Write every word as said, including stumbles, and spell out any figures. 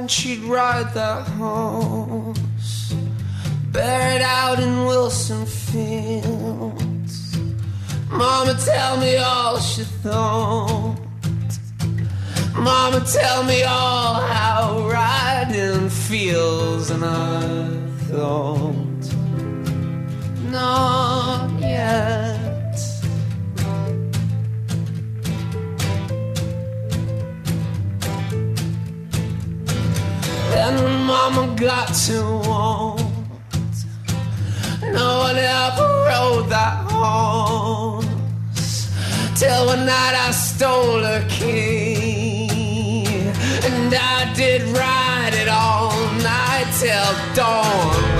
when she'd ride that horse, buried out in Wilson Fields. Mama, tell me all she thought. Mama, tell me all how riding feels. And I thought, not yet. Then when Mama got to want, no one ever rode that horse, till one night I stole her key, and I did ride it all night till dawn.